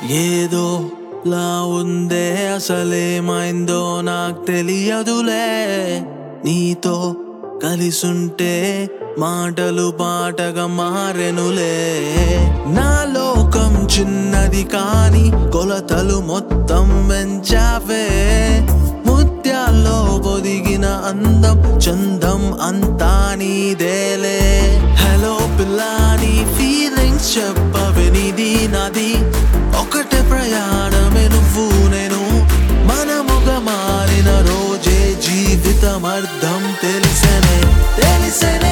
ఏదో లా ఉందే అసలేమైందో నాకు తెలియదులే నీతో కలిసుంటే మాటలు పాటగా మారెనులే నా లోకం చిన్నది కాని కొలతలు మొత్తం పెంచావే ముత్యాల్లో పొదిగిన అందం చందం అంతా నీదేలే హలో పిల్లా నీ ఫీలింగ్స్ చెప్పవే నీది నాది ఒకటే ప్రయాణమే నువ్వు నేను మనముగా మారిన రోజే జీవితం అర్థం తెలిసెనే